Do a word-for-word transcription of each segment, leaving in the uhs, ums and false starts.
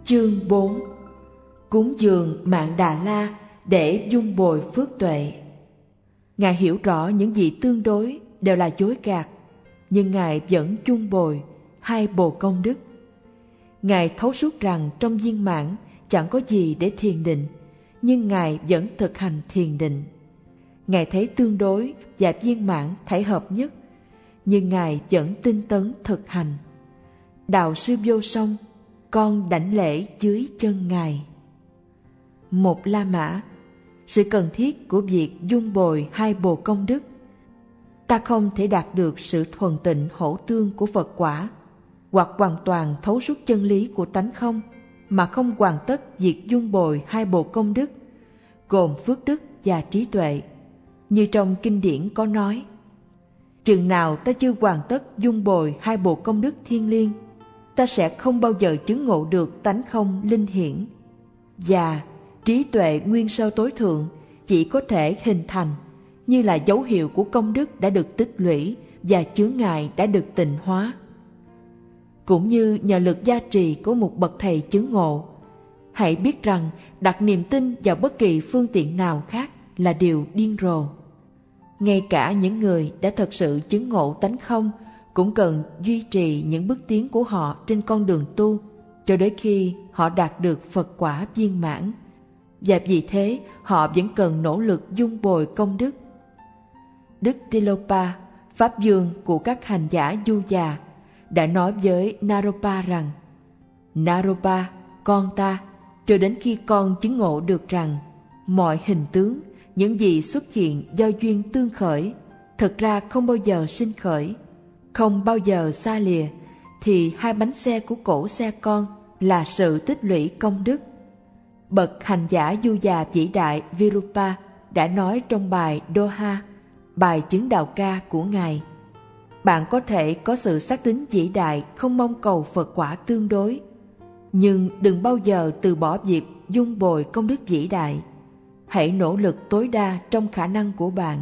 Chương bốn. Cúng dường Mạn Đà La để dung bồi phước tuệ. Ngài hiểu rõ những gì tương đối đều là dối gạt, nhưng Ngài vẫn dung bồi hai bồ công đức. Ngài thấu suốt rằng trong viên mãn chẳng có gì để thiền định, nhưng Ngài vẫn thực hành thiền định. Ngài thấy tương đối và viên mãn thảy hợp nhất, nhưng Ngài vẫn tinh tấn thực hành. Đạo sư vô song, con đảnh lễ dưới chân Ngài. Một La Mã, sự cần thiết của việc dung bồi hai bồ công đức. Ta không thể đạt được sự thuần tịnh hữu tương của Phật quả, hoặc hoàn toàn thấu suốt chân lý của tánh không, mà không hoàn tất việc dung bồi hai bồ công đức, gồm phước đức và trí tuệ. Như trong kinh điển có nói, chừng nào ta chưa hoàn tất dung bồi hai bồ công đức thiêng liêng, ta sẽ không bao giờ chứng ngộ được tánh không linh hiển. Và trí tuệ nguyên sơ tối thượng chỉ có thể hình thành như là dấu hiệu của công đức đã được tích lũy và chướng ngại đã được tịnh hóa. Cũng như nhờ lực gia trì của một bậc thầy chứng ngộ, hãy biết rằng đặt niềm tin vào bất kỳ phương tiện nào khác là điều điên rồ. Ngay cả những người đã thật sự chứng ngộ tánh không cũng cần duy trì những bước tiến của họ trên con đường tu cho đến khi họ đạt được Phật quả viên mãn. Và vì thế họ vẫn cần nỗ lực dung bồi công đức. Đức Tilopa, pháp vương của các hành giả du già, đã nói với Naropa rằng: Naropa, con ta, cho đến khi con chứng ngộ được rằng mọi hình tướng, những gì xuất hiện do duyên tương khởi, thực ra không bao giờ sinh khởi, không bao giờ xa lìa, thì hai bánh xe của cổ xe con là sự tích lũy công đức. Bậc hành giả du già vĩ đại Virupa đã nói trong bài Doha, bài chứng đạo ca của Ngài: bạn có thể có sự xác tín vĩ đại không mong cầu Phật quả tương đối, nhưng đừng bao giờ từ bỏ việc dung bồi công đức vĩ đại. Hãy nỗ lực tối đa trong khả năng của bạn.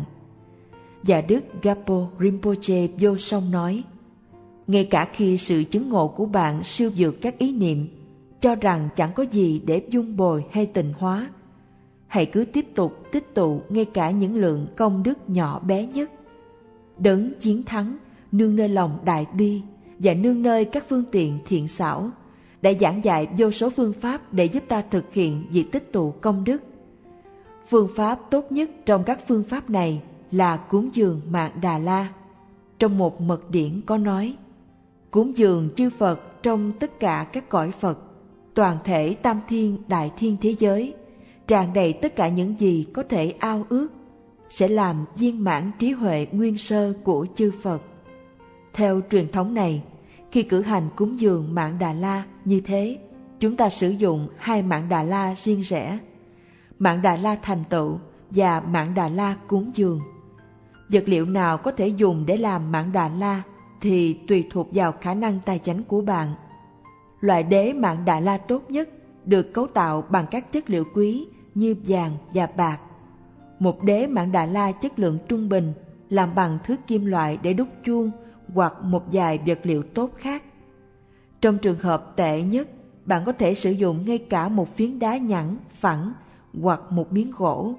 Và Đức Gapo Rinpoche vô song nói: ngay cả khi sự chứng ngộ của bạn siêu vượt các ý niệm, cho rằng chẳng có gì để dung bồi hay tịnh hóa, hãy cứ tiếp tục tích tụ ngay cả những lượng công đức nhỏ bé nhất. Đấng chiến thắng, nương nơi lòng đại bi và nương nơi các phương tiện thiện xảo, đã giảng dạy vô số phương pháp để giúp ta thực hiện việc tích tụ công đức. Phương pháp tốt nhất trong các phương pháp này là cúng dường Mạn Đà La. Trong một mật điển có nói: cúng dường chư Phật trong tất cả các cõi Phật, toàn thể tam thiên đại thiên thế giới, tràn đầy tất cả những gì có thể ao ước, sẽ làm viên mãn trí huệ nguyên sơ của chư Phật. Theo truyền thống này, khi cử hành cúng dường Mạn Đà La như thế, chúng ta sử dụng hai Mạn Đà La riêng rẽ: Mạn Đà La thành tựu và Mạn Đà La cúng dường. Vật liệu nào có thể dùng để làm Mạn Đà La thì tùy thuộc vào khả năng tài chánh của bạn. Loại đế Mạn Đà La tốt nhất được cấu tạo bằng các chất liệu quý như vàng và bạc. Một đế Mạn Đà La chất lượng trung bình làm bằng thứ kim loại để đúc chuông hoặc một vài vật liệu tốt khác. Trong trường hợp tệ nhất, bạn có thể sử dụng ngay cả một phiến đá nhẵn, phẳng hoặc một miếng gỗ.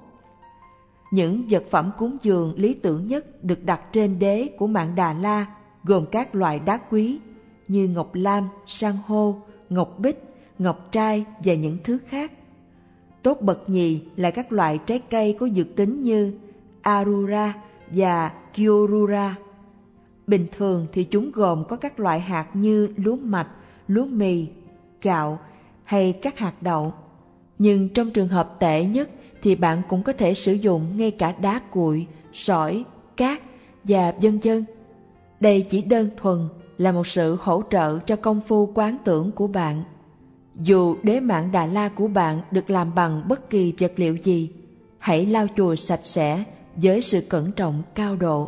Những vật phẩm cúng dường lý tưởng nhất được đặt trên đế của Mạn Đà La gồm các loại đá quý như ngọc lam, san hô, ngọc bích, ngọc trai và những thứ khác. Tốt bậc nhì là các loại trái cây có dược tính như Arura và Kiorura. Bình thường thì chúng gồm có các loại hạt như lúa mạch, lúa mì, gạo hay các hạt đậu. Nhưng trong trường hợp tệ nhất thì bạn cũng có thể sử dụng ngay cả đá cuội, sỏi, cát và vân vân. Đây chỉ đơn thuần là một sự hỗ trợ cho công phu quán tưởng của bạn. Dù đế Mạn Đà La của bạn được làm bằng bất kỳ vật liệu gì, hãy lau chùi sạch sẽ với sự cẩn trọng cao độ.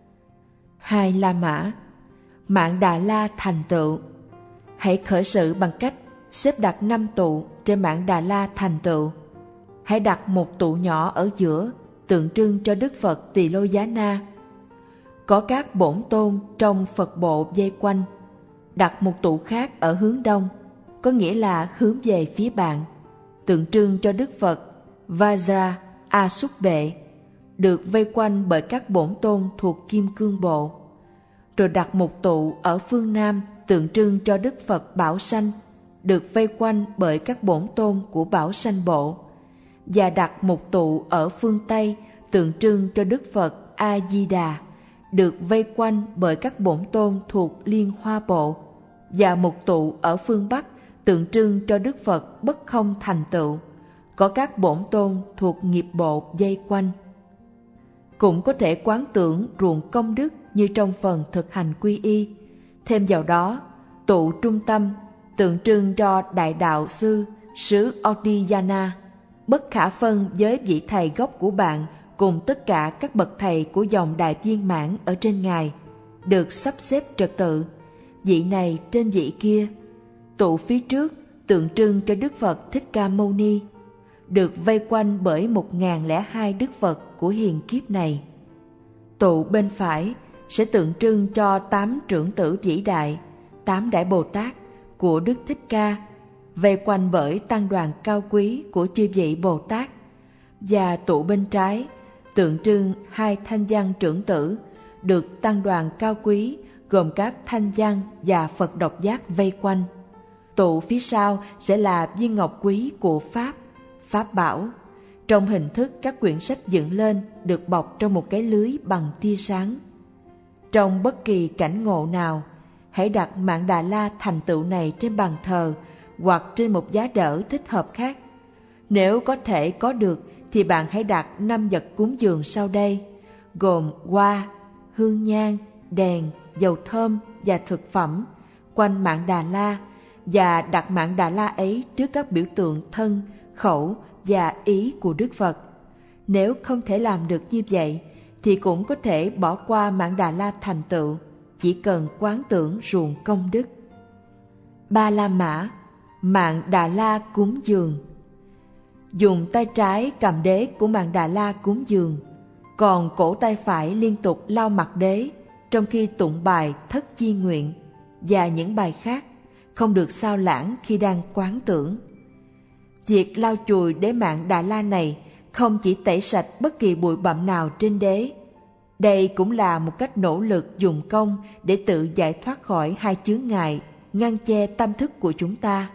Hai La Mã. Mạn Đà La thành tựu. Hãy khởi sự bằng cách xếp đặt năm tụ trên Mạn Đà La thành tựu. Hãy đặt một tụ nhỏ ở giữa, tượng trưng cho Đức Phật Tỳ Lô Giá Na. Có các bổn tôn trong Phật bộ vây quanh. Đặt một tụ khác ở hướng đông, có nghĩa là hướng về phía bạn, tượng trưng cho Đức Phật Vajra Asubhe, được vây quanh bởi các bổn tôn thuộc Kim Cương Bộ. Rồi đặt một tụ ở phương Nam tượng trưng cho Đức Phật Bảo Sanh, được vây quanh bởi các bổn tôn của Bảo Sanh Bộ, và đặt một tụ ở phương Tây tượng trưng cho Đức Phật A Di Đà, được vây quanh bởi các bổn tôn thuộc Liên Hoa Bộ, và một tụ ở phương Bắc tượng trưng cho Đức Phật Bất Không Thành Tựu, có các bổn tôn thuộc Nghiệp Bộ dây quanh. Cũng có thể quán tưởng ruộng công đức như trong phần thực hành quy y. Thêm vào đó, tụ trung tâm tượng trưng cho Đại Đạo Sư xứ Audiyana, bất khả phân với vị thầy gốc của bạn cùng tất cả các bậc thầy của dòng Đại Viên Mãn ở trên Ngài, được sắp xếp trật tự, vị này trên vị kia. Tụ phía trước tượng trưng cho Đức Phật Thích Ca Mâu Ni, được vây quanh bởi một ngàn lẻ hai Đức Phật của hiền kiếp này. Tụ bên phải sẽ tượng trưng cho tám trưởng tử vĩ đại, tám Đại Bồ Tát của Đức Thích Ca, vây quanh bởi tăng đoàn cao quý của chư vị Bồ Tát. Và tụ bên trái tượng trưng hai thanh văn trưởng tử, được tăng đoàn cao quý gồm các thanh văn và Phật độc giác vây quanh. Tụ phía sau sẽ là viên ngọc quý của Pháp, Pháp Bảo, trong hình thức các quyển sách dựng lên được bọc trong một cái lưới bằng tia sáng. Trong bất kỳ cảnh ngộ nào, hãy đặt Mạn Đà La thành tựu này trên bàn thờ hoặc trên một giá đỡ thích hợp khác. Nếu có thể có được thì bạn hãy đặt năm vật cúng dường sau đây, gồm hoa, hương nhang, đèn, dầu thơm và thực phẩm quanh Mạn Đà La, và đặt Mạn Đà La ấy trước các biểu tượng thân, khẩu và ý của Đức Phật. Nếu không thể làm được như vậy thì cũng có thể bỏ qua Mạn Đà La thành tựu, chỉ cần quán tưởng ruộng công đức. Ba La Mã, Mạn Đà La cúng dường. Dùng tay trái cầm đế của Mạn Đà La cúng dường, còn cổ tay phải liên tục lau mặt đế trong khi tụng bài Thất Chi Nguyện và những bài khác, không được sao lãng khi đang quán tưởng. Việc lau chùi đế Mạn Đà La này không chỉ tẩy sạch bất kỳ bụi bặm nào trên đế. Đây cũng là một cách nỗ lực dùng công để tự giải thoát khỏi hai chướng ngại ngăn che tâm thức của chúng ta.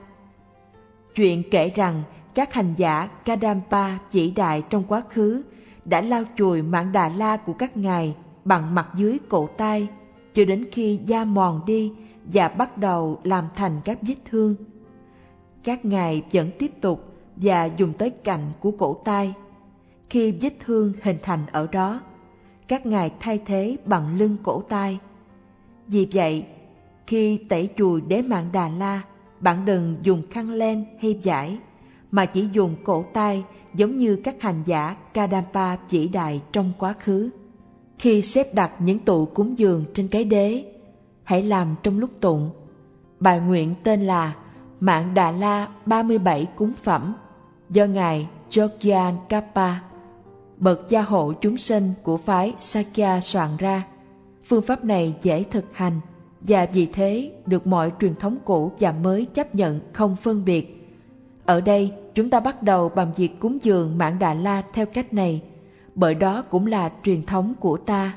Chuyện kể rằng các hành giả Kadampa vĩ đại trong quá khứ đã lau chùi Mạn Đà La của các ngài bằng mặt dưới cổ tay cho đến khi da mòn đi và bắt đầu làm thành các vết thương. Các ngài vẫn tiếp tục và dùng tới cạnh của cổ tay. Khi vết thương hình thành ở đó, các ngài thay thế bằng lưng cổ tay. Vì vậy, khi tẩy chùi đế Mạn Đà La, bạn đừng dùng khăn len hay vải, mà chỉ dùng cổ tay giống như các hành giả Kadampa vĩ đại trong quá khứ. Khi xếp đặt những tụ cúng dường trên cái đế, hãy làm trong lúc tụng. Bài nguyện tên là Mạn Đà La ba mươi bảy cúng phẩm, do ngài Jogyan-kappa, bậc gia hộ chúng sinh của phái Sakya soạn ra. Phương pháp này dễ thực hành và vì thế được mọi truyền thống cũ và mới chấp nhận không phân biệt. Ở đây chúng ta bắt đầu bằng việc cúng dường Mạn Đà La theo cách này, bởi đó cũng là truyền thống của ta.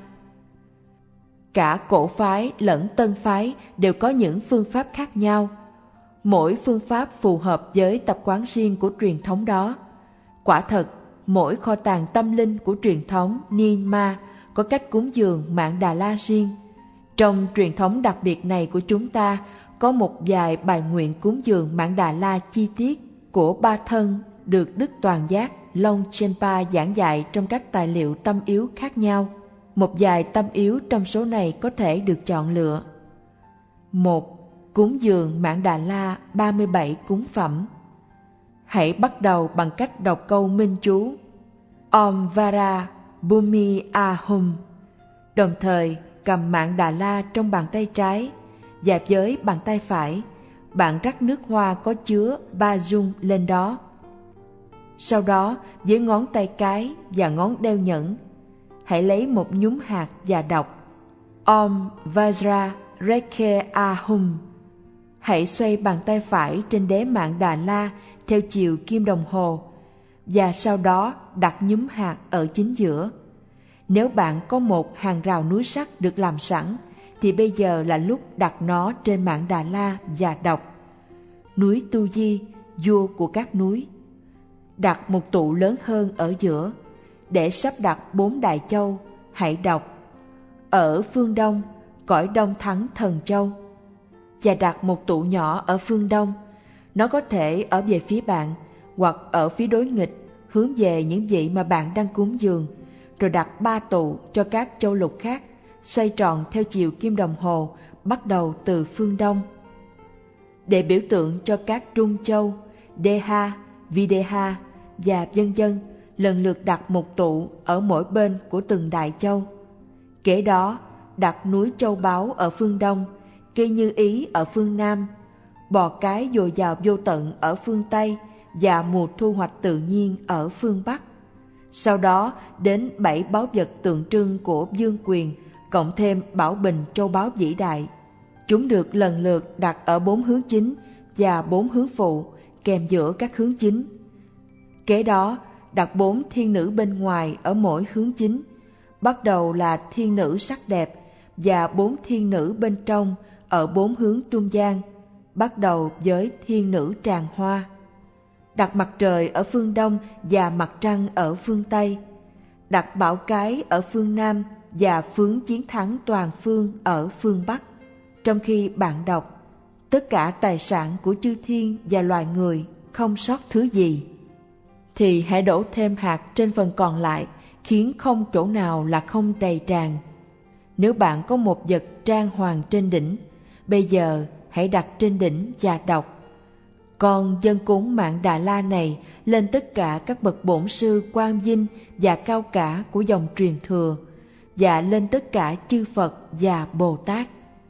Cả cổ phái lẫn tân phái đều có những phương pháp khác nhau. Mỗi phương pháp phù hợp với tập quán riêng của truyền thống đó. Quả thật, mỗi kho tàng tâm linh của truyền thống Nyingma có cách cúng dường Mạn Đà La riêng. Trong truyền thống đặc biệt này của chúng ta có một vài bài nguyện cúng dường Mạn Đà La chi tiết của ba thân được Đức Toàn Giác Longchenpa giảng dạy trong các tài liệu tâm yếu khác nhau. Một vài tâm yếu trong số này có thể được chọn lựa. Một. Cúng dường Mạn Đà La ba mươi bảy cúng phẩm. Hãy bắt đầu bằng cách đọc câu minh chú Om Vara Bhumi Ahum, đồng thời cầm Mạn Đà La trong bàn tay trái và với bàn tay phải, bạn rắc nước hoa có chứa ba dung lên đó. Sau đó, với ngón tay cái và ngón đeo nhẫn, hãy lấy một nhúm hạt và đọc Om Vajra Rekhe Ahum. hãy xoay bàn tay phải trên đế Mạn Đà La theo chiều kim đồng hồ, và sau đó đặt nhúm hạt ở chính giữa. Nếu bạn có một hàng rào núi sắt được làm sẵn, thì bây giờ là lúc đặt nó trên Mạn Đà La và đọc: núi Tu Di, vua của các núi. Đặt một tụ lớn hơn ở giữa, để sắp đặt bốn đại châu. Hãy đọc: ở phương Đông, cõi Đông thắng Thần Châu. Và đặt một tụ nhỏ ở phương Đông. Nó có thể ở về phía bạn, hoặc ở phía đối nghịch, hướng về những vị mà bạn đang cúng dường. Rồi đặt ba tụ cho các châu lục khác, xoay tròn theo chiều kim đồng hồ, bắt đầu từ phương Đông. Để biểu tượng cho các trung châu, Deha, Videha và vân vân, lần lượt đặt một tụ ở mỗi bên của từng đại châu. Kế đó, đặt núi Châu Báu ở phương Đông, cây Như Ý ở phương Nam, bò cái dồi dào vô tận ở phương Tây và mùa thu hoạch tự nhiên ở phương Bắc. Sau đó đến bảy báu vật tượng trưng của vương quyền, cộng thêm bảo bình châu báu vĩ đại. Chúng được lần lượt đặt ở bốn hướng chính và bốn hướng phụ, kèm giữa các hướng chính. Kế đó, đặt bốn thiên nữ bên ngoài ở mỗi hướng chính. Bắt đầu là thiên nữ sắc đẹp và bốn thiên nữ bên trong ở bốn hướng trung gian, bắt đầu với thiên nữ tràng hoa. Đặt mặt trời ở phương Đông và mặt trăng ở phương Tây. Đặt bảo cái ở phương Nam và phướng chiến thắng toàn phương ở phương Bắc. Trong khi bạn đọc, tất cả tài sản của chư thiên và loài người không sót thứ gì, thì hãy đổ thêm hạt trên phần còn lại, khiến không chỗ nào là không đầy tràn. Nếu bạn có một vật trang hoàng trên đỉnh, bây giờ hãy đặt trên đỉnh và đọc: con dâng cúng Mạn Đà La này lên tất cả các bậc bổn sư Quan Vinh và cao cả của dòng truyền thừa, và lên tất cả chư Phật và Bồ Tát.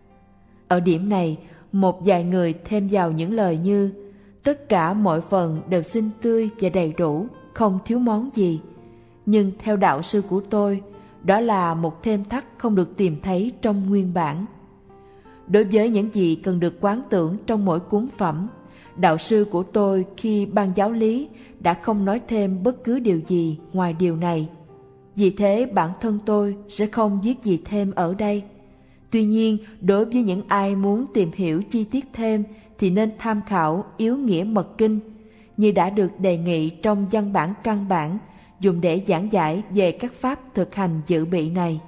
Ở điểm này, một vài người thêm vào những lời như: tất cả mọi phần đều xinh tươi và đầy đủ, không thiếu món gì. Nhưng theo đạo sư của tôi, đó là một thêm thắt không được tìm thấy trong nguyên bản. Đối với những gì cần được quán tưởng trong mỗi cúng phẩm, đạo sư của tôi khi ban giáo lý đã không nói thêm bất cứ điều gì ngoài điều này. Vì thế bản thân tôi sẽ không viết gì thêm ở đây. Tuy nhiên, đối với những ai muốn tìm hiểu chi tiết thêm thì nên tham khảo Yếu Nghĩa Mật Kinh, như đã được đề nghị trong văn bản căn bản dùng để giảng giải về các pháp thực hành dự bị này.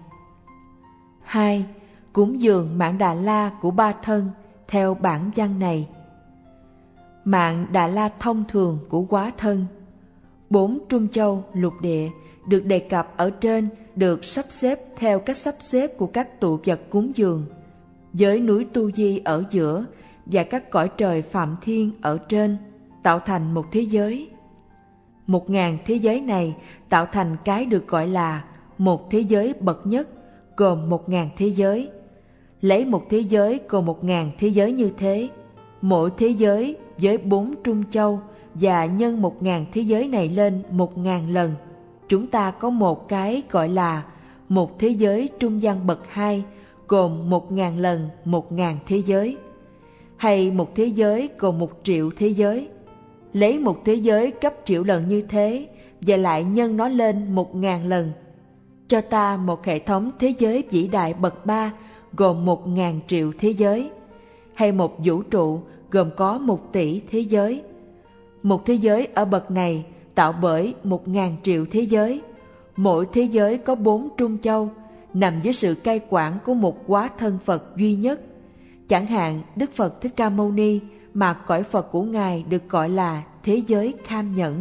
hai. Cúng dường Mạn Đà La của Ba Thân theo bản văn này. Mạn Đà La thông thường của Quá Thân. Bốn trung châu lục địa được đề cập ở trên được sắp xếp theo cách sắp xếp của các tụ vật cúng dường, với núi Tu Di ở giữa và các cõi trời Phạm Thiên ở trên, tạo thành một thế giới. Một ngàn thế giới này tạo thành cái được gọi là một thế giới bậc nhất, gồm một ngàn thế giới. Lấy một thế giới gồm một ngàn thế giới như thế, mỗi thế giới với bốn trung châu, và nhân một ngàn thế giới này lên một ngàn lần, chúng ta có một cái gọi là một thế giới trung gian bậc hai, gồm một ngàn lần một ngàn thế giới, hay một thế giới gồm một triệu thế giới. Lấy một thế giới cấp triệu lần như thế và lại nhân nó lên một ngàn lần, cho ta một hệ thống thế giới vĩ đại bậc ba gồm một ngàn triệu thế giới, hay một vũ trụ gồm có một tỷ thế giới. Một thế giới ở bậc này tạo bởi một ngàn triệu thế giới. Mỗi thế giới có bốn trung châu, nằm dưới sự cai quản của một Quá Thân Phật duy nhất. Chẳng hạn Đức Phật Thích Ca Mâu Ni, mà cõi Phật của Ngài được gọi là thế giới Kham Nhẫn.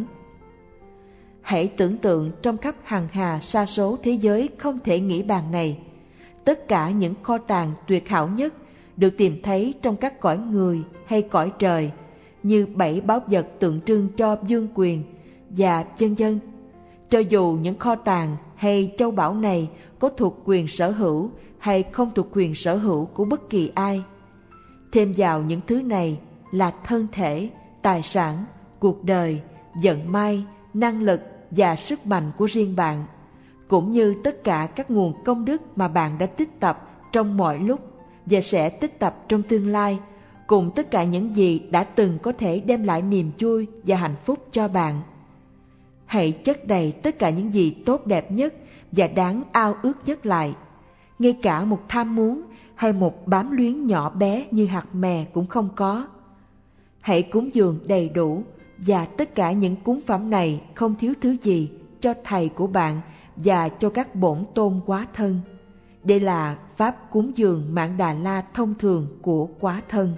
Hãy tưởng tượng trong khắp hằng hà sa số thế giới không thể nghĩ bàn này, tất cả những kho tàng tuyệt hảo nhất được tìm thấy trong các cõi người hay cõi trời, như bảy báu vật tượng trưng cho vương quyền và vân vân. Cho dù những kho tàng hay châu báu này có thuộc quyền sở hữu hay không thuộc quyền sở hữu của bất kỳ ai, thêm vào những thứ này là thân thể, tài sản, cuộc đời, vận may, năng lực và sức mạnh của riêng bạn, cũng như tất cả các nguồn công đức mà bạn đã tích tập trong mọi lúc và sẽ tích tập trong tương lai, cùng tất cả những gì đã từng có thể đem lại niềm vui và hạnh phúc cho bạn. Hãy chất đầy tất cả những gì tốt đẹp nhất và đáng ao ước nhất lại. Ngay cả một tham muốn hay một bám luyến nhỏ bé như hạt mè cũng không có. Hãy cúng dường đầy đủ, và tất cả những cúng phẩm này không thiếu thứ gì, cho thầy của bạn và cho các bổn tôn quá thân. Đây là pháp cúng dường Mạn Đà La thông thường của quá thân.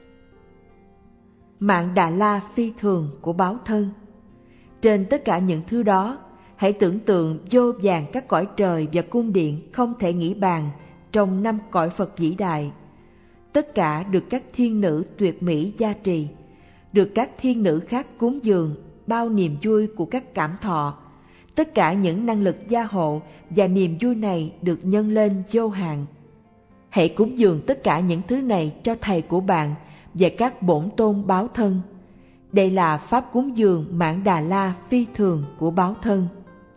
Mạn Đà La phi thường của báo thân. Trên tất cả những thứ đó, hãy tưởng tượng vô vàn các cõi trời và cung điện không thể nghĩ bàn trong năm cõi Phật vĩ đại. Tất cả được các thiên nữ tuyệt mỹ gia trì, được các thiên nữ khác cúng dường bao niềm vui của các cảm thọ. Tất cả những năng lực gia hộ và niềm vui này được nhân lên vô hạn. Hãy cúng dường tất cả những thứ này cho thầy của bạn và các bổn tôn báo thân. Đây là pháp cúng dường Mạn Đà La phi thường của báo thân.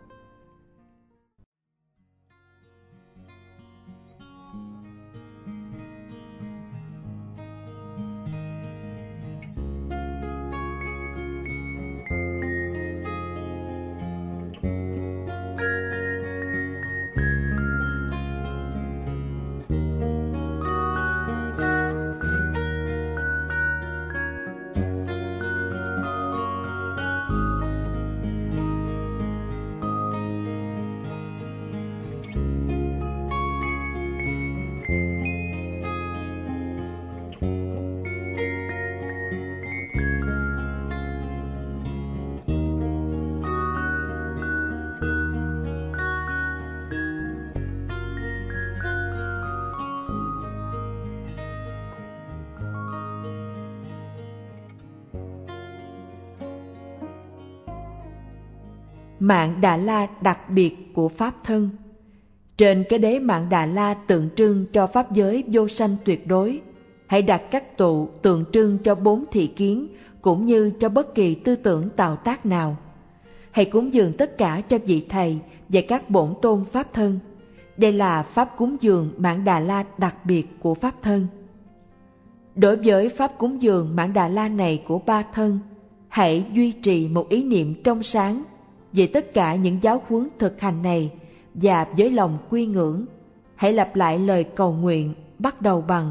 Mạn Đà La đặc biệt của Pháp thân. Trên cái đế Mạn Đà La tượng trưng cho Pháp giới vô sanh tuyệt đối, hãy đặt các tụ tượng trưng cho bốn thị kiến cũng như cho bất kỳ tư tưởng tạo tác nào. Hãy cúng dường tất cả cho vị thầy và các bổn tôn Pháp thân. Đây là Pháp cúng dường Mạn Đà La đặc biệt của Pháp thân. Đối với Pháp cúng dường Mạn Đà La này của ba thân, hãy duy trì một ý niệm trong sáng về tất cả những giáo huấn thực hành này, và với lòng quy ngưỡng, hãy lặp lại lời cầu nguyện bắt đầu bằng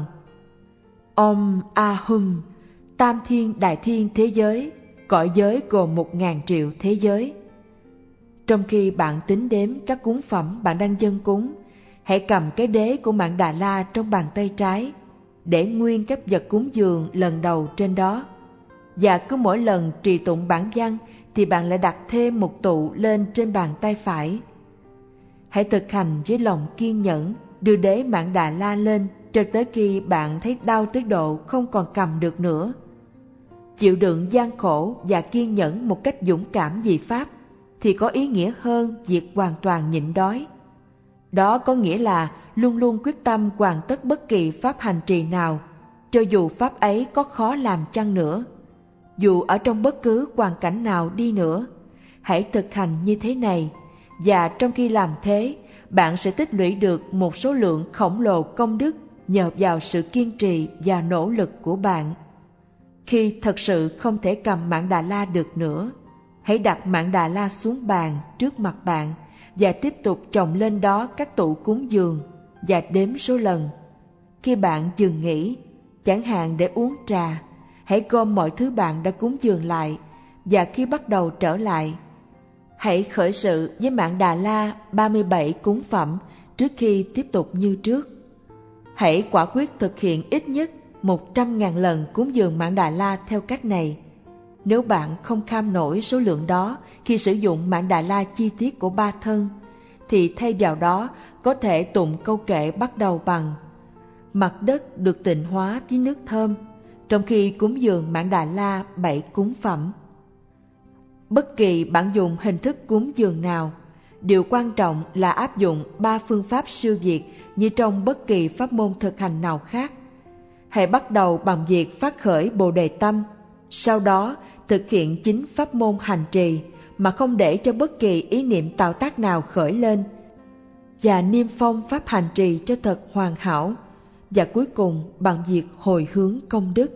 Om Ahum, tam thiên đại thiên thế giới, cõi giới gồm một ngàn triệu thế giới. Trong khi bạn tính đếm các cúng phẩm bạn đang dâng cúng, hãy cầm cái đế của Mạn Đà La trong bàn tay trái, để nguyên các vật cúng dường lần đầu trên đó. Và cứ mỗi lần trì tụng bản văn thì bạn lại đặt thêm một tụ lên trên bàn tay phải. Hãy thực hành với lòng kiên nhẫn, đưa đế Mạn Đà La lên cho tới khi bạn thấy đau tới độ không còn cầm được nữa. Chịu đựng gian khổ và kiên nhẫn một cách dũng cảm vì Pháp thì có ý nghĩa hơn việc hoàn toàn nhịn đói. Đó có nghĩa là luôn luôn quyết tâm hoàn tất bất kỳ pháp hành trì nào, cho dù pháp ấy có khó làm chăng nữa. Dù ở trong bất cứ hoàn cảnh nào đi nữa, hãy thực hành như thế này, và trong khi làm thế, bạn sẽ tích lũy được một số lượng khổng lồ công đức nhờ vào sự kiên trì và nỗ lực của bạn. Khi thật sự không thể cầm Mạn Đà La được nữa, hãy đặt Mạn Đà La xuống bàn trước mặt bạn và tiếp tục chồng lên đó các tụ cúng dường và đếm số lần. Khi bạn dừng nghỉ, chẳng hạn để uống trà, hãy gom mọi thứ bạn đã cúng dường lại, và khi bắt đầu trở lại, hãy khởi sự với Mạn Đà La ba mươi bảy cúng phẩm trước khi tiếp tục như trước. Hãy quả quyết thực hiện ít nhất một trăm ngàn lần cúng dường Mạn Đà La theo cách này. Nếu bạn không kham nổi số lượng đó khi sử dụng Mạn Đà La chi tiết của ba thân, thì thay vào đó có thể tụng câu kệ bắt đầu bằng mặt đất được tịnh hóa với nước thơm, trong khi cúng dường Mạn Đà La bảy cúng phẩm. Bất kỳ bạn dùng hình thức cúng dường nào, điều quan trọng là áp dụng ba phương pháp siêu việt như trong bất kỳ pháp môn thực hành nào khác. Hãy bắt đầu bằng việc phát khởi Bồ Đề Tâm, sau đó thực hiện chính pháp môn hành trì mà không để cho bất kỳ ý niệm tạo tác nào khởi lên, và niêm phong pháp hành trì cho thật hoàn hảo, và cuối cùng bằng việc hồi hướng công đức.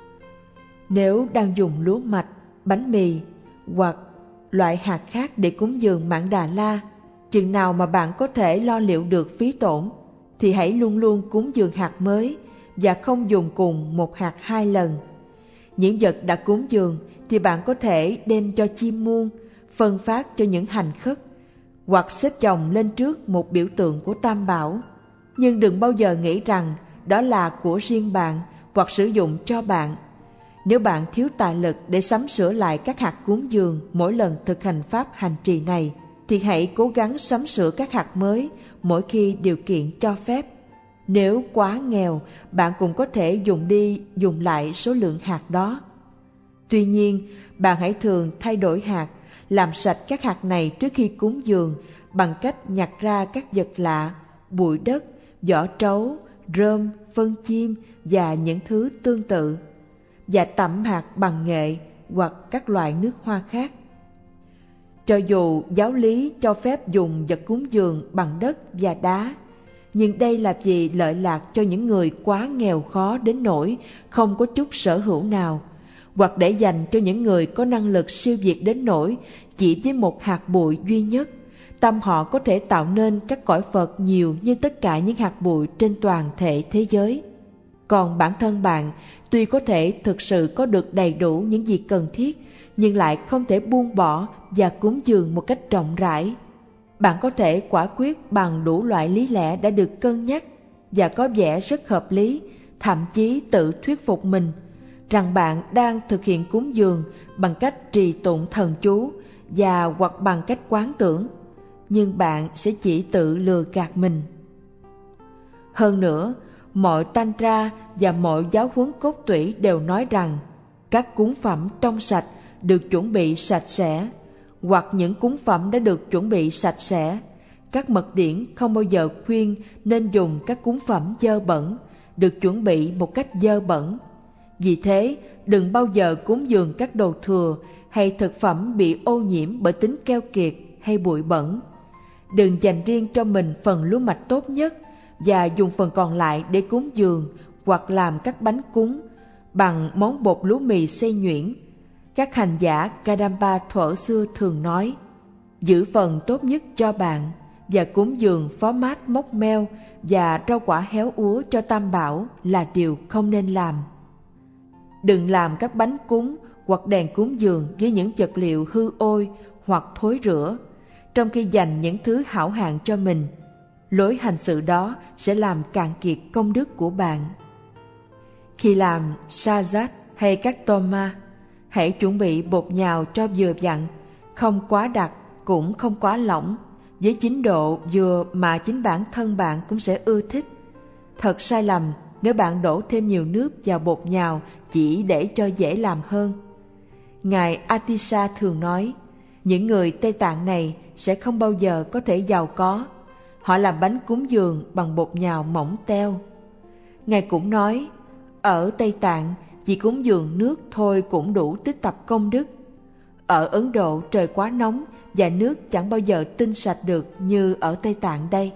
Nếu đang dùng lúa mạch, bánh mì hoặc loại hạt khác để cúng dường Mạn Đà La, chừng nào mà bạn có thể lo liệu được phí tổn, thì hãy luôn luôn cúng dường hạt mới và không dùng cùng một hạt hai lần. Những vật đã cúng dường thì bạn có thể đem cho chim muông, phân phát cho những hành khất, hoặc xếp chồng lên trước một biểu tượng của Tam Bảo. Nhưng đừng bao giờ nghĩ rằng đó là của riêng bạn hoặc sử dụng cho bạn. Nếu bạn thiếu tài lực để sắm sửa lại các hạt cúng dường mỗi lần thực hành pháp hành trì này, thì hãy cố gắng sắm sửa các hạt mới mỗi khi điều kiện cho phép. Nếu quá nghèo, bạn cũng có thể dùng đi dùng lại số lượng hạt đó. Tuy nhiên, bạn hãy thường thay đổi hạt, làm sạch các hạt này trước khi cúng dường bằng cách nhặt ra các vật lạ, bụi đất, vỏ trấu, rơm, phân chim và những thứ tương tự, và tẩm hạt bằng nghệ hoặc các loại nước hoa khác. Cho dù giáo lý cho phép dùng vật cúng dường bằng đất và đá, nhưng đây là vì lợi lạc cho những người quá nghèo khó đến nỗi không có chút sở hữu nào, hoặc để dành cho những người có năng lực siêu việt đến nỗi chỉ với một hạt bụi duy nhất, tâm họ có thể tạo nên các cõi Phật nhiều như tất cả những hạt bụi trên toàn thể thế giới. Còn bản thân bạn, tuy có thể thực sự có được đầy đủ những gì cần thiết, nhưng lại không thể buông bỏ và cúng dường một cách rộng rãi. Bạn có thể quả quyết bằng đủ loại lý lẽ đã được cân nhắc và có vẻ rất hợp lý, thậm chí tự thuyết phục mình rằng bạn đang thực hiện cúng dường bằng cách trì tụng thần chú và hoặc bằng cách quán tưởng, nhưng bạn sẽ chỉ tự lừa gạt mình. Hơn nữa, mọi Tantra và mọi giáo huấn cốt tủy đều nói rằng các cúng phẩm trong sạch được chuẩn bị sạch sẽ, hoặc những cúng phẩm đã được chuẩn bị sạch sẽ. Các mật điển không bao giờ khuyên nên dùng các cúng phẩm dơ bẩn, được chuẩn bị một cách dơ bẩn. Vì thế, đừng bao giờ cúng dường các đồ thừa hay thực phẩm bị ô nhiễm bởi tính keo kiệt hay bụi bẩn. Đừng dành riêng cho mình phần lúa mạch tốt nhất và dùng phần còn lại để cúng dường hoặc làm các bánh cúng bằng món bột lúa mì xay nhuyễn. Các hành giả Kadamba thuở xưa thường nói, giữ phần tốt nhất cho bạn và cúng dường phó mát mốc meo và rau quả héo úa cho Tam Bảo là điều không nên làm. Đừng làm các bánh cúng hoặc đèn cúng dường với những vật liệu hư ôi hoặc thối rữa, trong khi dành những thứ hảo hạng cho mình. Lối hành xử đó sẽ làm cạn kiệt công đức của bạn. Khi làm sajat hay các toma, hãy chuẩn bị bột nhào cho vừa vặn, không quá đặc cũng không quá lỏng, với chín độ vừa mà chính bản thân bạn cũng sẽ ưa thích. Thật sai lầm nếu bạn đổ thêm nhiều nước vào bột nhào chỉ để cho dễ làm hơn. Ngài Atisha thường nói, những người Tây Tạng này sẽ không bao giờ có thể giàu có. Họ làm bánh cúng dường bằng bột nhào mỏng teo. Ngài cũng nói, ở Tây Tạng chỉ cúng dường nước thôi cũng đủ tích tập công đức. Ở Ấn Độ trời quá nóng và nước chẳng bao giờ tinh sạch được như ở Tây Tạng đây.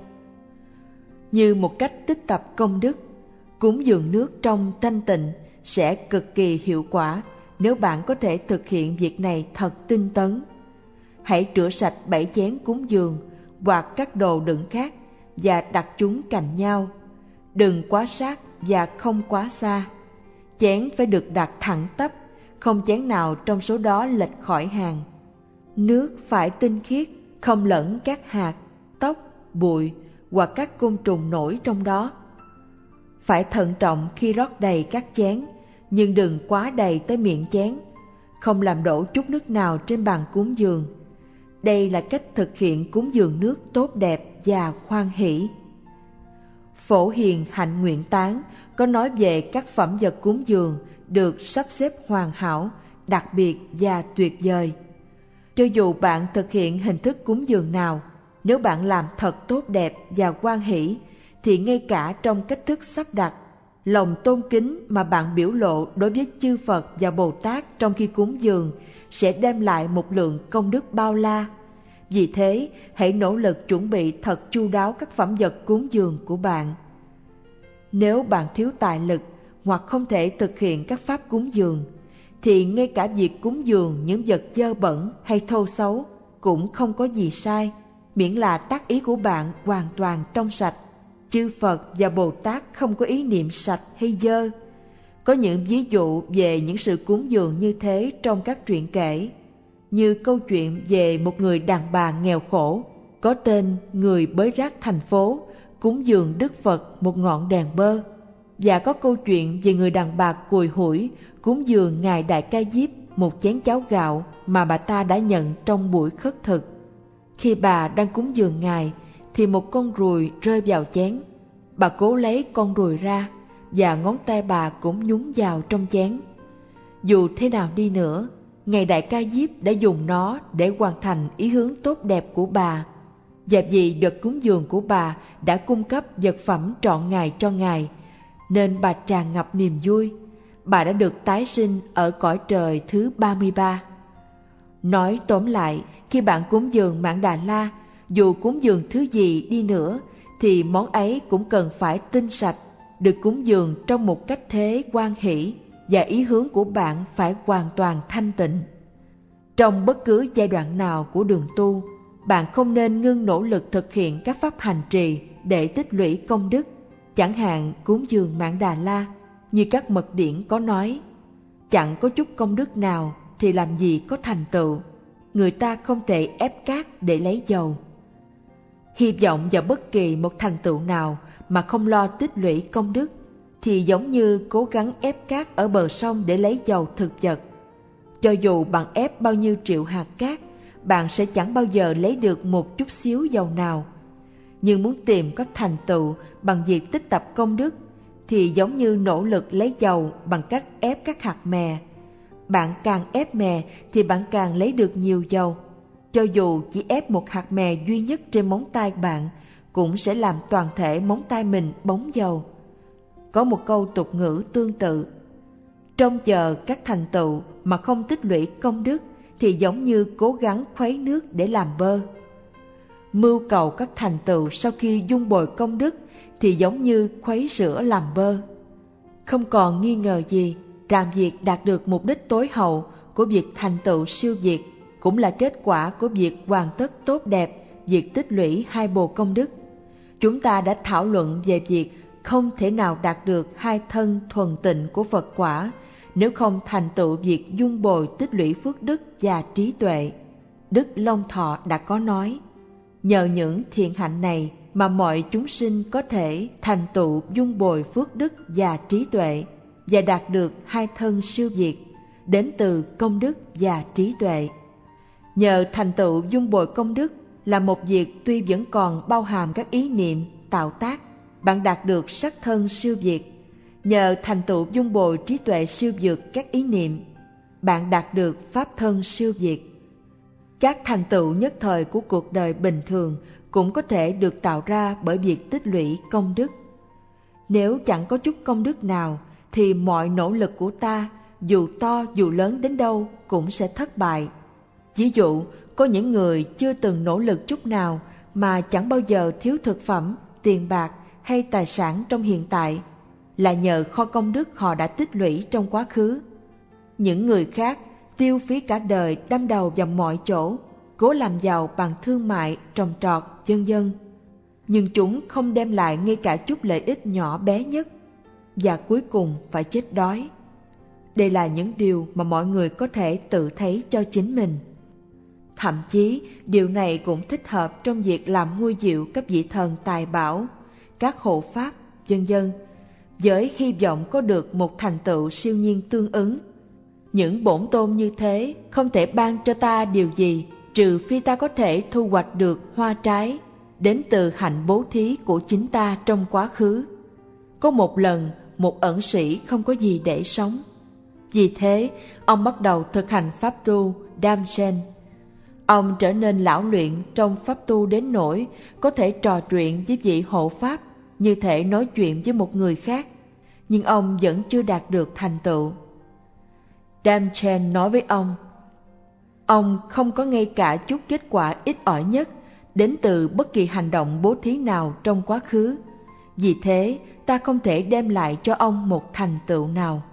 Như một cách tích tập công đức, cúng dường nước trong thanh tịnh sẽ cực kỳ hiệu quả nếu bạn có thể thực hiện việc này thật tinh tấn. Hãy rửa sạch bảy chén cúng dường hoặc các đồ đựng khác và đặt chúng cạnh nhau. Đừng quá sát và không quá xa. Chén phải được đặt thẳng tắp, không chén nào trong số đó lệch khỏi hàng. Nước phải tinh khiết, không lẫn các hạt, tóc, bụi hoặc các côn trùng nổi trong đó. Phải thận trọng khi rót đầy các chén, nhưng đừng quá đầy tới miệng chén. Không làm đổ chút nước nào trên bàn cúng dường. Đây là cách thực hiện cúng dường nước tốt đẹp và hoan hỷ. Phổ Hiền Hạnh Nguyện Tán có nói về các phẩm vật cúng dường được sắp xếp hoàn hảo, đặc biệt và tuyệt vời. Cho dù bạn thực hiện hình thức cúng dường nào, nếu bạn làm thật tốt đẹp và hoan hỷ, thì ngay cả trong cách thức sắp đặt, lòng tôn kính mà bạn biểu lộ đối với chư Phật và Bồ Tát trong khi cúng dường sẽ đem lại một lượng công đức bao la. Vì thế, hãy nỗ lực chuẩn bị thật chu đáo các phẩm vật cúng dường của bạn. Nếu bạn thiếu tài lực hoặc không thể thực hiện các pháp cúng dường, thì ngay cả việc cúng dường những vật dơ bẩn hay thô xấu cũng không có gì sai, miễn là tác ý của bạn hoàn toàn trong sạch. Chư Phật và Bồ Tát không có ý niệm sạch hay dơ. Có những ví dụ về những sự cúng dường như thế trong các truyện kể, như câu chuyện về một người đàn bà nghèo khổ có tên người bới rác thành phố cúng dường Đức Phật một ngọn đèn bơ, và có câu chuyện về người đàn bà cùi hủi cúng dường Ngài Đại Ca Diếp một chén cháo gạo mà bà ta đã nhận trong buổi khất thực. Khi bà đang cúng dường Ngài thì một con ruồi rơi vào chén. Bà cố lấy con ruồi ra và ngón tay bà cũng nhúng vào trong chén. Dù thế nào đi nữa, Ngài Đại Ca Diếp đã dùng nó để hoàn thành ý hướng tốt đẹp của bà. Và vì đợt cúng dường của bà đã cung cấp vật phẩm trọn ngày cho Ngài, nên bà tràn ngập niềm vui. Bà đã được tái sinh ở cõi trời thứ ba mươi ba. Nói tóm lại, khi bạn cúng dường Mạn Đà La, dù cúng dường thứ gì đi nữa, thì món ấy cũng cần phải tinh sạch, được cúng dường trong một cách thế hoan hỷ, và ý hướng của bạn phải hoàn toàn thanh tịnh. Trong bất cứ giai đoạn nào của đường tu, bạn không nên ngưng nỗ lực thực hiện các pháp hành trì để tích lũy công đức, chẳng hạn cúng dường Mạn Đà La, như các mật điển có nói. Chẳng có chút công đức nào thì làm gì có thành tựu. Người ta không thể ép cát để lấy dầu. Hy vọng vào bất kỳ một thành tựu nào mà không lo tích lũy công đức thì giống như cố gắng ép cát ở bờ sông để lấy dầu thực vật. Cho dù bạn ép bao nhiêu triệu hạt cát, bạn sẽ chẳng bao giờ lấy được một chút xíu dầu nào. Nhưng muốn tìm các thành tựu bằng việc tích tập công đức thì giống như nỗ lực lấy dầu bằng cách ép các hạt mè. Bạn càng ép mè thì bạn càng lấy được nhiều dầu. Cho dù chỉ ép một hạt mè duy nhất trên móng tay bạn, cũng sẽ làm toàn thể móng tay mình bóng dầu. Có một câu tục ngữ tương tự: trông chờ các thành tựu mà không tích lũy công đức thì giống như cố gắng khuấy nước để làm bơ. Mưu cầu các thành tựu sau khi dung bồi công đức thì giống như khuấy sữa làm bơ. Không còn nghi ngờ gì rằng việc đạt được mục đích tối hậu của việc thành tựu siêu việt cũng là kết quả của việc hoàn tất tốt đẹp việc tích lũy hai bồ công đức. Chúng ta đã thảo luận về việc không thể nào đạt được hai thân thuần tịnh của Phật quả nếu không thành tựu việc dung bồi tích lũy phước đức và trí tuệ. Đức Long Thọ đã có nói, nhờ những thiện hạnh này mà mọi chúng sinh có thể thành tựu dung bồi phước đức và trí tuệ và đạt được hai thân siêu việt đến từ công đức và trí tuệ. Nhờ thành tựu dung bồi công đức là một việc tuy vẫn còn bao hàm các ý niệm, tạo tác, bạn đạt được sắc thân siêu việt. Nhờ thành tựu dung bồi trí tuệ siêu vượt các ý niệm, bạn đạt được pháp thân siêu việt. Các thành tựu nhất thời của cuộc đời bình thường cũng có thể được tạo ra bởi việc tích lũy công đức. Nếu chẳng có chút công đức nào, thì mọi nỗ lực của ta, dù to dù lớn đến đâu, cũng sẽ thất bại. Ví dụ, có những người chưa từng nỗ lực chút nào mà chẳng bao giờ thiếu thực phẩm, tiền bạc hay tài sản trong hiện tại, là nhờ kho công đức họ đã tích lũy trong quá khứ. Những người khác tiêu phí cả đời đâm đầu vào mọi chỗ, cố làm giàu bằng thương mại, trồng trọt, vân vân, nhưng chúng không đem lại ngay cả chút lợi ích nhỏ bé nhất, và cuối cùng phải chết đói. Đây là những điều mà mọi người có thể tự thấy cho chính mình. Thậm chí điều này cũng thích hợp trong việc làm nguôi dịu các vị thần tài bảo, các hộ pháp, vân vân, với hy vọng có được một thành tựu siêu nhiên tương ứng. Những bổn tôn như thế không thể ban cho ta điều gì, trừ phi ta có thể thu hoạch được hoa trái đến từ hạnh bố thí của chính ta trong quá khứ. Có một lần, một ẩn sĩ không có gì để sống. Vì thế, ông bắt đầu thực hành pháp tu Damchen. Ông trở nên lão luyện trong pháp tu đến nỗi có thể trò chuyện với vị hộ pháp như thể nói chuyện với một người khác, nhưng ông vẫn chưa đạt được thành tựu. Damchen nói với ông, ông không có ngay cả chút kết quả ít ỏi nhất đến từ bất kỳ hành động bố thí nào trong quá khứ, Vì thế, ta không thể đem lại cho ông một thành tựu nào.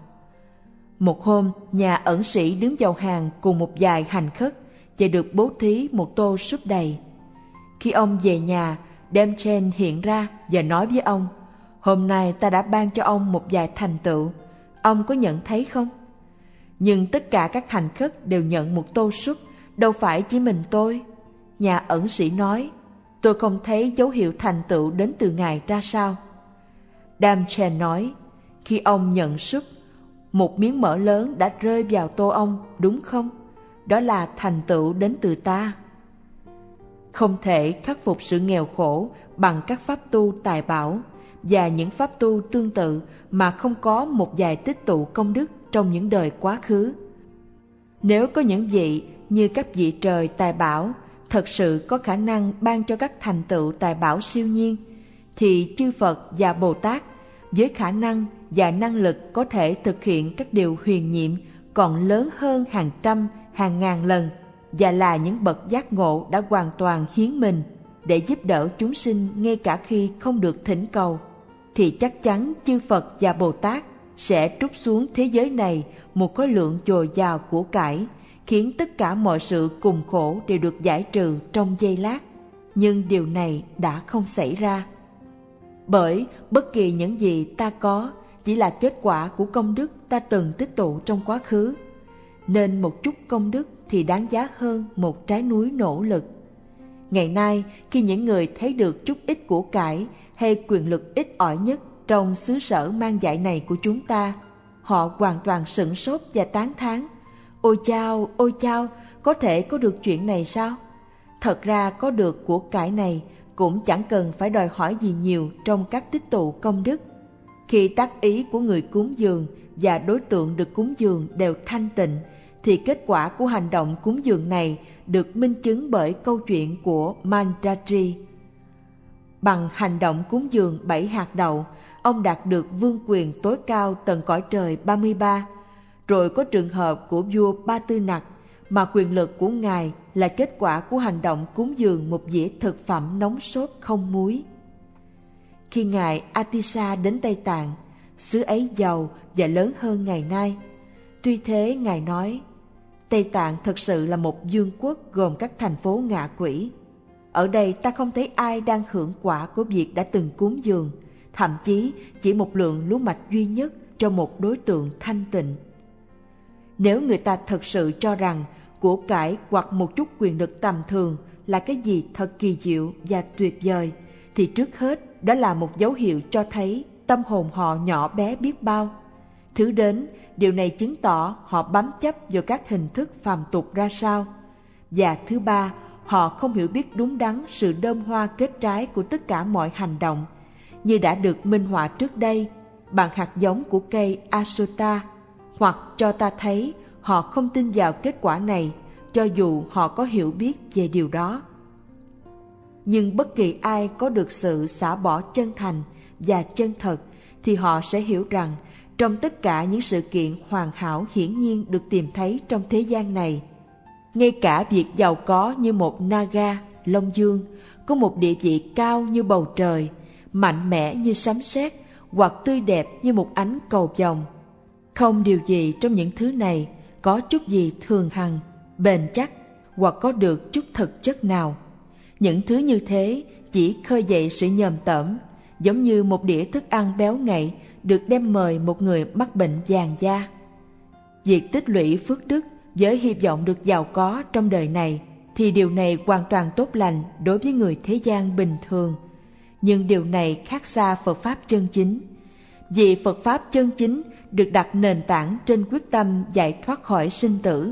Một hôm, nhà ẩn sĩ đứng vào hàng cùng một vài hành khất và được bố thí một tô súp đầy. Khi ông về nhà, Damchen hiện ra và nói với ông: "Hôm nay ta đã ban cho ông một vài thành tựu, ông có nhận thấy không?" Nhưng tất cả các hành khất đều nhận một tô súp, đâu phải chỉ mình tôi. Nhà ẩn sĩ nói: "Tôi không thấy dấu hiệu thành tựu đến từ Ngài ra sao?" Damchen nói: "Khi ông nhận súp, một miếng mỡ lớn đã rơi vào tô ông, đúng không? Đó là thành tựu đến từ ta." Không thể khắc phục sự nghèo khổ bằng các pháp tu tài bảo và những pháp tu tương tự mà không có một vài tích tụ công đức trong những đời quá khứ. Nếu có những vị như các vị trời tài bảo thật sự có khả năng ban cho các thành tựu tài bảo siêu nhiên, thì chư Phật và Bồ Tát với khả năng và năng lực có thể thực hiện các điều huyền nhiệm còn lớn hơn hàng trăm, hàng ngàn lần, và là những bậc giác ngộ đã hoàn toàn hiến mình để giúp đỡ chúng sinh ngay cả khi không được thỉnh cầu, thì chắc chắn chư Phật và Bồ Tát sẽ trút xuống thế giới này một khối lượng dồi dào của cải, khiến tất cả mọi sự cùng khổ đều được giải trừ trong giây lát. Nhưng điều này đã không xảy ra. Bởi bất kỳ những gì ta có chỉ là kết quả của công đức ta từng tích tụ trong quá khứ, nên một chút công đức thì đáng giá hơn một trái núi nỗ lực. Ngày nay, khi những người thấy được chút ít của cải hay quyền lực ít ỏi nhất trong xứ sở mang dạy này của chúng ta, họ hoàn toàn sửng sốt và tán thán: "Ôi chao, ôi chao, có thể có được chuyện này sao?" Thật ra có được của cải này cũng chẳng cần phải đòi hỏi gì nhiều trong các tích tụ công đức. Khi tác ý của người cúng dường và đối tượng được cúng dường đều thanh tịnh, thì kết quả của hành động cúng dường này được minh chứng bởi câu chuyện của Mandraji. Bằng hành động cúng dường bảy hạt đậu, ông đạt được vương quyền tối cao tận cõi trời ba mươi ba. Rồi có trường hợp của vua Ba Tư Nặc, mà quyền lực của ngài là kết quả của hành động cúng dường một dĩa thực phẩm nóng sốt không muối. Khi ngài Atisa đến Tây Tạng, xứ ấy giàu và lớn hơn ngày nay. Tuy thế, ngài nói: "Tây Tạng thực sự là một vương quốc gồm các thành phố ngạ quỷ. Ở đây ta không thấy ai đang hưởng quả của việc đã từng cúng dường, thậm chí chỉ một lượng lúa mạch duy nhất cho một đối tượng thanh tịnh." Nếu người ta thật sự cho rằng của cải hoặc một chút quyền lực tầm thường là cái gì thật kỳ diệu và tuyệt vời, thì trước hết đó là một dấu hiệu cho thấy tâm hồn họ nhỏ bé biết bao. Thứ đến, điều này chứng tỏ họ bám chấp vào các hình thức phàm tục ra sao. Và thứ ba, họ không hiểu biết đúng đắn sự đơm hoa kết trái của tất cả mọi hành động, như đã được minh họa trước đây bằng hạt giống của cây Asota, hoặc cho ta thấy họ không tin vào kết quả này, cho dù họ có hiểu biết về điều đó. Nhưng bất kỳ ai có được sự xả bỏ chân thành và chân thật, thì họ sẽ hiểu rằng trong tất cả những sự kiện hoàn hảo hiển nhiên được tìm thấy trong thế gian này, ngay cả việc giàu có như một Naga, Long Dương, có một địa vị cao như bầu trời, mạnh mẽ như sấm sét, hoặc tươi đẹp như một ánh cầu vồng, không điều gì trong những thứ này có chút gì thường hằng, bền chắc, hoặc có được chút thực chất nào. Những thứ như thế chỉ khơi dậy sự nhòm tởm, giống như một đĩa thức ăn béo ngậy được đem mời một người mắc bệnh vàng da. Việc tích lũy phước đức với hy vọng được giàu có trong đời này, thì điều này hoàn toàn tốt lành đối với người thế gian bình thường. Nhưng điều này khác xa Phật Pháp chân chính. Vì Phật Pháp chân chính được đặt nền tảng trên quyết tâm giải thoát khỏi sinh tử.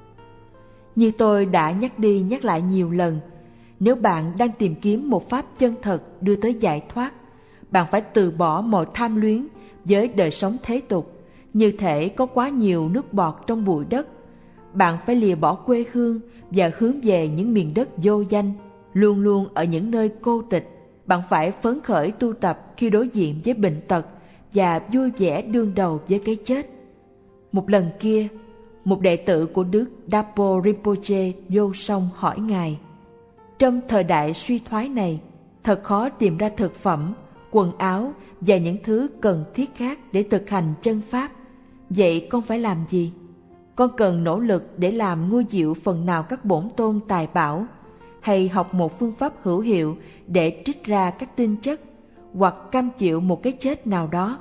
Như tôi đã nhắc đi nhắc lại nhiều lần, nếu bạn đang tìm kiếm một pháp chân thật đưa tới giải thoát, bạn phải từ bỏ mọi tham luyến với đời sống thế tục, như thể có quá nhiều nước bọt trong bụi đất. Bạn phải lìa bỏ quê hương và hướng về những miền đất vô danh, luôn luôn ở những nơi cô tịch. Bạn phải phấn khởi tu tập khi đối diện với bệnh tật và vui vẻ đương đầu với cái chết. Một lần kia, một đệ tử của Đức Dapo Rinpoche vô song hỏi Ngài: trong thời đại suy thoái này, thật khó tìm ra thực phẩm, quần áo và những thứ cần thiết khác để thực hành chân pháp. Vậy con phải làm gì? Con cần nỗ lực để làm nguôi dịu phần nào các bổn tôn tài bảo, hay học một phương pháp hữu hiệu để trích ra các tinh chất, hoặc cam chịu một cái chết nào đó?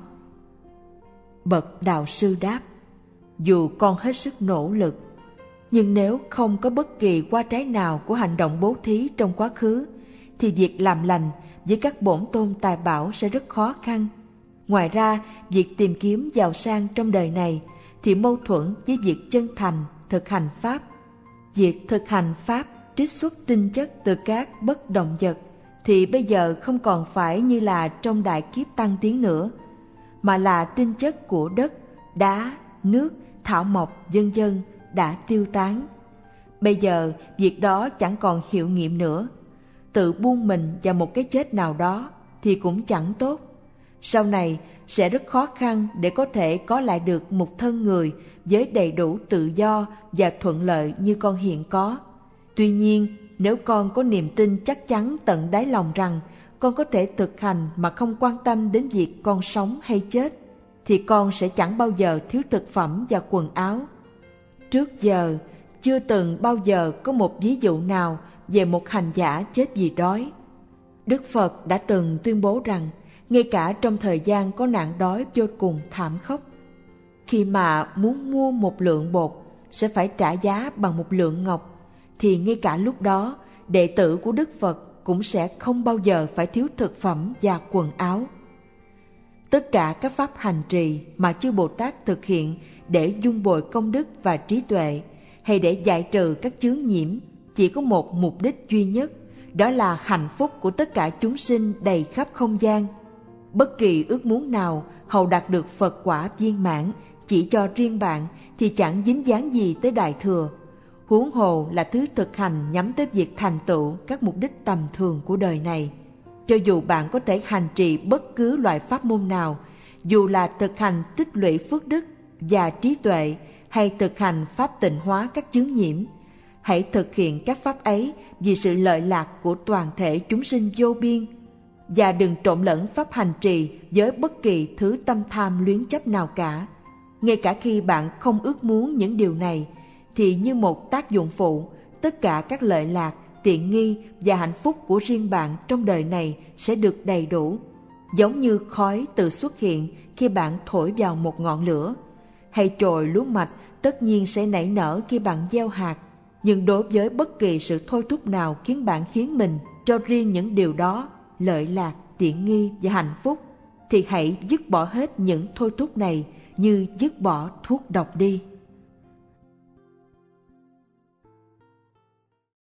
Bậc đạo sư đáp: dù con hết sức nỗ lực, nhưng nếu không có bất kỳ qua trái nào của hành động bố thí trong quá khứ, thì việc làm lành với các bổn tôn tài bảo sẽ rất khó khăn. Ngoài ra, việc tìm kiếm giàu sang trong đời này thì mâu thuẫn với việc chân thành thực hành pháp. Việc thực hành pháp trích xuất tinh chất từ các bất động vật thì bây giờ không còn phải như là trong đại kiếp tăng tiến nữa, mà là tinh chất của đất, đá, nước, thảo mộc vân vân đã tiêu tán. Bây giờ việc đó chẳng còn hiệu nghiệm nữa. Tự buông mình vào một cái chết nào đó thì cũng chẳng tốt. Sau này sẽ rất khó khăn để có thể có lại được một thân người với đầy đủ tự do và thuận lợi như con hiện có. Tuy nhiên, nếu con có niềm tin chắc chắn tận đáy lòng rằng con có thể thực hành mà không quan tâm đến việc con sống hay chết, thì con sẽ chẳng bao giờ thiếu thực phẩm và quần áo. Trước giờ, chưa từng bao giờ có một ví dụ nào về một hành giả chết vì đói. Đức Phật đã từng tuyên bố rằng, ngay cả trong thời gian có nạn đói vô cùng thảm khốc, khi mà muốn mua một lượng bột sẽ phải trả giá bằng một lượng ngọc, thì ngay cả lúc đó, đệ tử của Đức Phật cũng sẽ không bao giờ phải thiếu thực phẩm và quần áo. Tất cả các pháp hành trì mà chư Bồ Tát thực hiện để dung bồi công đức và trí tuệ, hay để giải trừ các chướng nhiễm, chỉ có một mục đích duy nhất, đó là hạnh phúc của tất cả chúng sinh đầy khắp không gian. Bất kỳ ước muốn nào hầu đạt được Phật quả viên mãn chỉ cho riêng bạn thì chẳng dính dáng gì tới Đại Thừa, huống hồ là thứ thực hành nhắm tới việc thành tựu các mục đích tầm thường của đời này. Cho dù bạn có thể hành trì bất cứ loại pháp môn nào, dù là thực hành tích lũy phước đức và trí tuệ, hay thực hành pháp tịnh hóa các chướng nhiễm, hãy thực hiện các pháp ấy vì sự lợi lạc của toàn thể chúng sinh vô biên, và đừng trộn lẫn pháp hành trì với bất kỳ thứ tâm tham luyến chấp nào cả. Ngay cả khi bạn không ước muốn những điều này, thì như một tác dụng phụ, tất cả các lợi lạc, tiện nghi và hạnh phúc của riêng bạn trong đời này sẽ được đầy đủ, giống như khói tự xuất hiện khi bạn thổi vào một ngọn lửa, hay chồi lúa mạch tất nhiên sẽ nảy nở khi bạn gieo hạt. Nhưng đối với bất kỳ sự thôi thúc nào khiến bạn hiến mình cho riêng những điều đó, lợi lạc, tiện nghi và hạnh phúc, thì hãy dứt bỏ hết những thôi thúc này như dứt bỏ thuốc độc đi.